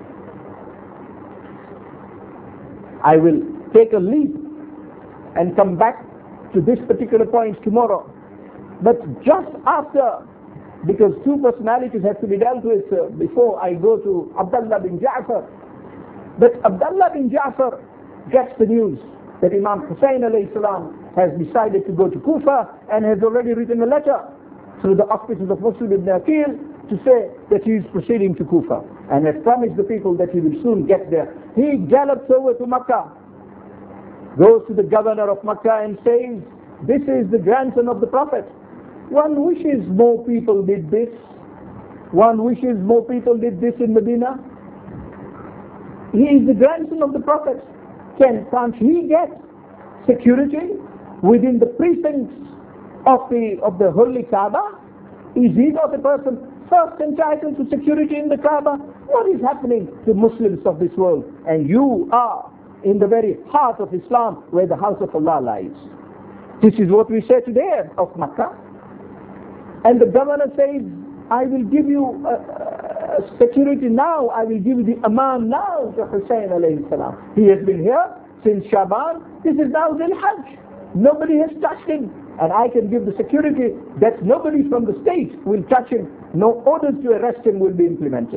I will take a leap and come back to this particular point tomorrow. But just after, because two personalities have to be dealt with uh, before I go to Abdullah bin Ja'far. But Abdullah bin Ja'far gets the news that Imam Hussain alayhi salam has decided to go to Kufa and has already written a letter through the auspices of Muslim ibn Aqil to say that he is proceeding to Kufa and has promised the people that he will soon get there. He gallops over to Makkah, goes to the governor of Makkah and says, this is the grandson of the Prophet. One wishes more people did this. One wishes more people did this in Medina. He is the grandson of the Prophet. Can, can't he get security within the precincts of the, of the Holy Kaaba? Is he not a person first entitled to security in the Kaaba? What is happening to Muslims of this world? And you are in the very heart of Islam, where the house of Allah lies. This is what we say today of Makkah. And the governor says, I will give you uh, uh, security now, I will give you the Aman now to Hussain alayhi salam. He has been here since Shaban, this is now Dhul Hajj. Nobody has touched him, and I can give the security that nobody from the state will touch him. No orders to arrest him will be implemented.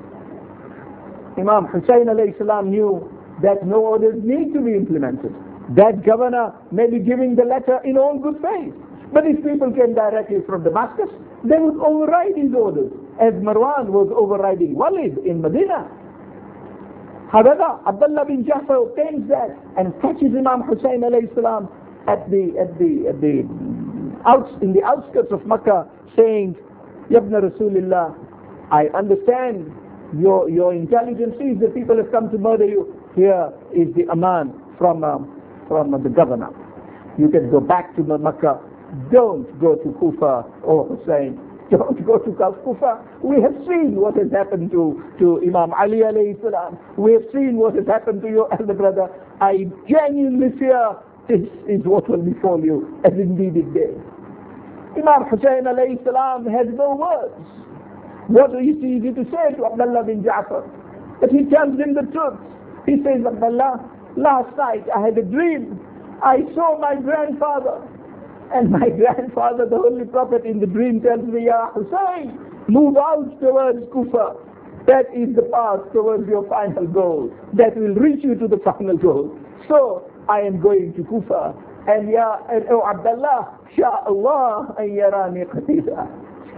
Imam Hussain alayhi salam knew that no orders need to be implemented. That governor may be giving the letter in all good faith. But if people came directly from Damascus, they would override his orders, as Marwan was overriding Walid in Medina. However, Abdullah bin Ja'far obtains that and catches Imam Hussain alayhi salam at the at the at the outs in the outskirts of Makkah, saying, Yabna Rasulillah, I understand your your intelligence sees that people have come to murder you. Here is the Aman from um, from uh, the governor. You can go back to Makkah. Don't go to Kufa or Hussain. Don't go to Kufa. We have seen what has happened to, to Imam Ali alayhi salam. We have seen what has happened to your elder brother. I genuinely fear this is what will befall you, as indeed it did. Imam Hussein alayhi salam has no words. What is easy to say to Abdullah bin Ja'far? But he tells him the truth. He says, Abdullah, last night I had a dream. I saw my grandfather. And my grandfather, the Holy Prophet, in the dream tells me, Ya Hussein, move out towards Kufa. That is the path towards your final goal. That will reach you to the final goal. So, I am going to Kufa. And Ya, and, oh Abdullah, Sha'Allah, an yarani qatila.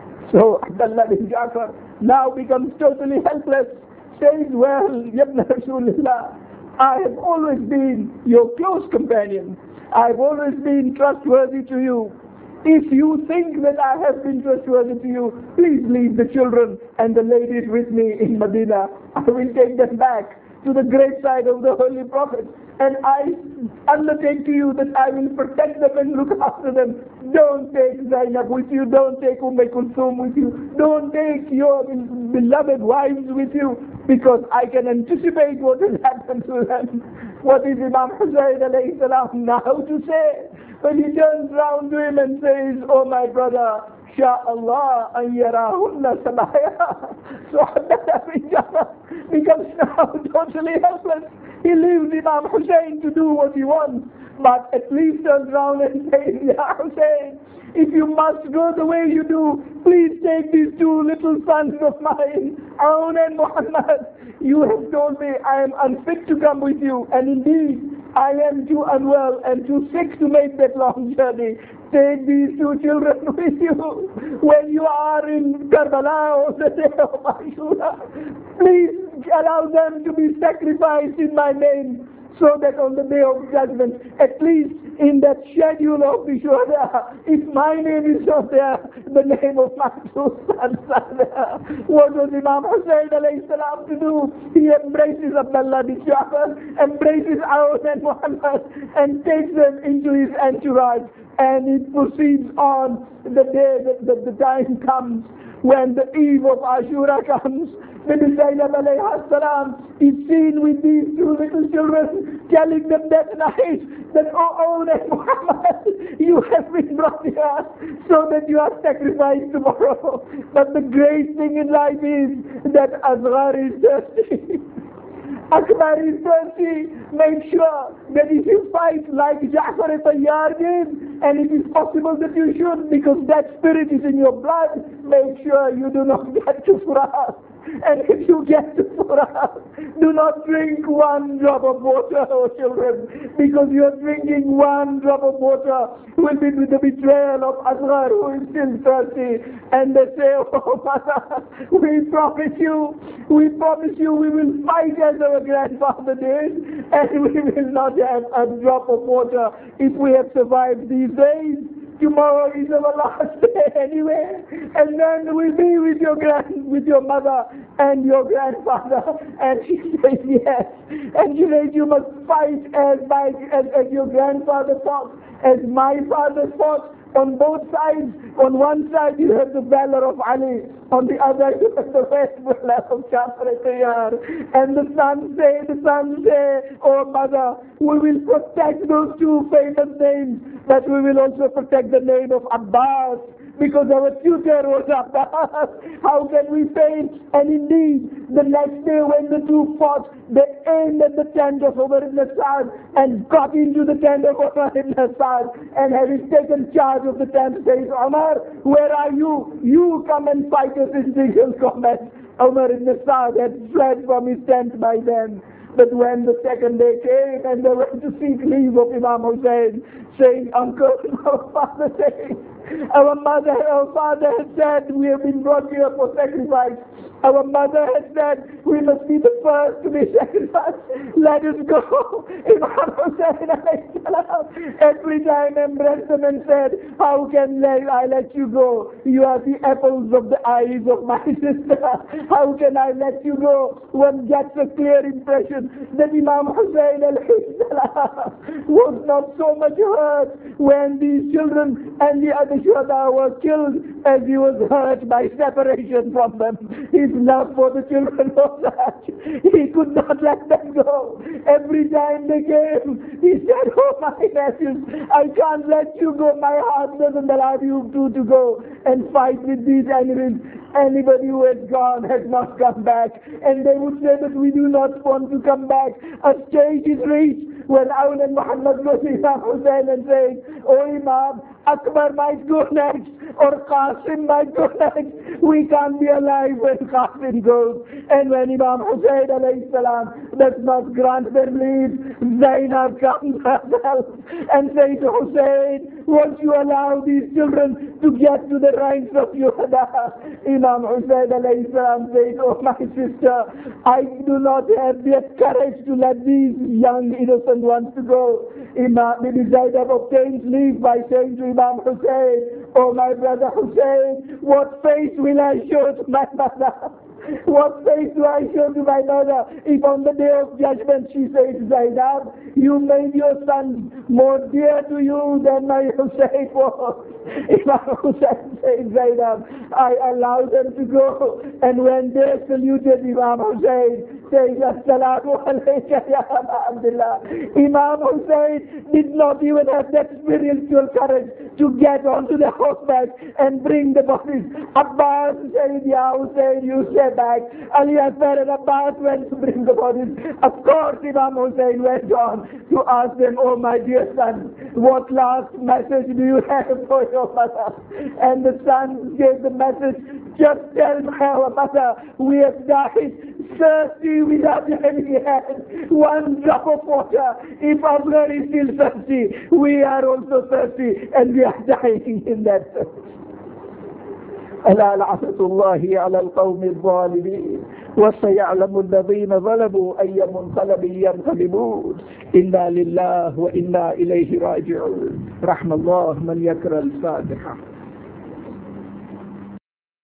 So, Abdullah bin Ja'far now becomes totally helpless. Says, well, Yabna Rasulullah, I have always been your close companion. I have always been trustworthy to you. If you think that I have been trustworthy to you, please leave the children and the ladies with me in Medina. I will take them back to the great side of the Holy Prophet. And I undertake to you that I will protect them and look after them. Don't take Zainab with you. Don't take Umm Kulthum with you. Don't take your beloved wives with you, because I can anticipate what will happen to them. What is Imam Hussein alayhi salam now to say? When he turns round to him and says, oh my brother, Sha'Allah an yarahunna sabaya. So Abdullah bin Ja'far becomes now totally helpless. He leaves Imam Hussein to do what he wants, but at least turns around and says, Ya Hussein, if you must go the way you do, please take these two little sons of mine, Aoun and Muhammad. You have told me I am unfit to come with you, and indeed I am too unwell and too sick to make that long journey. Take these two children with you when you are in Karbala on the day of Ashura. Please allow them to be sacrificed in my name, so that on the day of judgment, at least in that schedule of the Shuhada, if my name is not there, the name of my two sons are there. What was Imam Hussein alayhi salam to do? He embraces Abdullah bin Ja'far, embraces Aoun and Muhammad, and takes them into his entourage. And it proceeds on the day that, that the time comes when the eve of Ashura comes. Bibi Zainab alayhi salam is seen with these two little children, telling them that night that, oh, Aoun and Muhammad, you have been brought here so that you are sacrificed tomorrow. But the great thing in life is that Asghar is thirsty. Akbar is thirsty. Make sure that if you fight like Ja'far al-Tayyar did, and it is possible that you should, because that spirit is in your blood, make sure you do not get to Furat. And if you get to Furat, do not drink one drop of water, oh children, because you are drinking one drop of water will be the betrayal of Asghar, who is still thirsty. And they say, oh mother, we promise you, we promise you we will fight as our grandfather did, and we will not have a drop of water if we have survived these days. Tomorrow is our last day anyway, and then we'll be with your grand, with your mother and your grandfather. And she says yes. And she says you must fight as my as, as your grandfather fought, as my father fought. On both sides, on one side you have the valor of Ali, on the other you have the faithfulness of Ja'far al-Tayyar. And the sons say, the sons say, oh mother, we will protect those two famous names, but we will also protect the name of Abbas, because our tutor was Abbas. How can we fail? And indeed, the next day when the two fought, they aimed at the tent of Umar ibn Sa'd and got into the tent of Umar ibn Sa'd, and having taken charge of the tent, says, Umar, where are you? You come and fight us in single combat. Umar ibn Sa'd had fled from his tent by then. But when the second day came and they went to seek leave of Imam Hussein, saying, Uncle, our father says, our mother, our father has said, we have been brought here for sacrifice. Our mother has said, we must be the first to be sacrificed. Let us go. Imam Hussein every time embraced them and said, how can I let you go? You are the apples of the eyes of my sister. How can I let you go? One gets a clear impression that Imam Hussein was not so much hurt when these children and the other Shuhada were killed as he was hurt by separation from them. His love for the children was of that. He could not let them go. Every time they came, he said, oh my nephews, I can't let you go. My heart doesn't allow you two to go and fight with these enemies. Anybody who has gone has not come back. And they would say that we do not want to come back. A stage is reached when Aun and Muhammad go to Imam Hussein and say, oh Imam, Akbar might go next, or Qasim might go next. We can't be alive when Qasim goes. And when Imam Hussein alayhi salam does not grant them leave, Zainab comes herself and says to Hussein, won't you allow these children to get to the ranks of Yuhada? Imam Hussein alayhi salam says, oh my sister, I do not have the courage to let these young innocent ones to go. Imam Bibi Zainab obtains leave by saying to Imam Hussein, oh my brother Hussein, what face will I show to my mother? What face do I show to my mother if on the day of judgment she says, Zainab, you made your son more dear to you than my Hussein was. Imam Hussein says, Zainab, I allowed them to go. And when they saluted Imam Hussein, saying, Assalamu alayka ya Aba Abdullah. Imam Hussein did not even have that spiritual courage to get onto the horseback and bring the bodies. Abbas said, Ya Hussein, you stay back. Ali Akbar and Abbas went to bring the bodies. Of course, Imam Hussein went on to ask them, oh my dear son, what last message do you have for your mother? And the son gave the message, just tell my mother, we have died thirsty without any hand. One drop of water. If Afghan is still thirsty, we are also thirsty and we are dying in that thirst. ألا لعنة الله على القوم الظالمين وسيعلم الذين ظلموا أي منقلب ينقلبون إنا لله وإنا إليه راجعون. رحم الله من يكره الفاتحة.